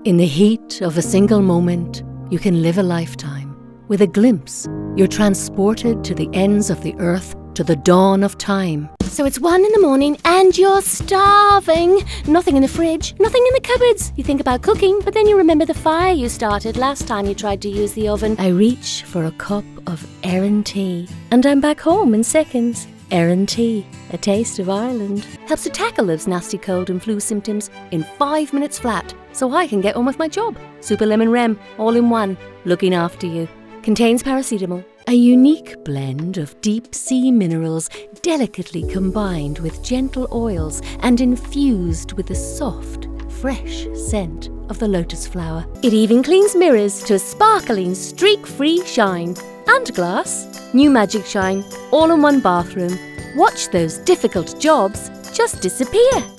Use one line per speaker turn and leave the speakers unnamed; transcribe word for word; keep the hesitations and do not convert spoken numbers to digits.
In the heat of a single moment, you can live a lifetime. With a glimpse, you're transported to the ends of the earth, to the dawn of time.
So it's one in the morning and you're starving. Nothing in the fridge, nothing in the cupboards. You think about cooking, but then you remember the fire you started last time you tried to use the oven.
I reach for a cup of Erin tea, and I'm back home in seconds. Erin tea, a taste of Ireland.
Helps to tackle those nasty cold and flu symptoms in five minutes flat, so I can get on with my job. Super Lemon Rem, all in one, looking after you. Contains paracetamol.
A unique blend of deep-sea minerals delicately combined with gentle oils and infused with the soft, fresh scent of the lotus flower.
It even cleans mirrors to a sparkling, streak-free shine. And glass. New Magic Shine, all in one bathroom. Watch those difficult jobs just disappear.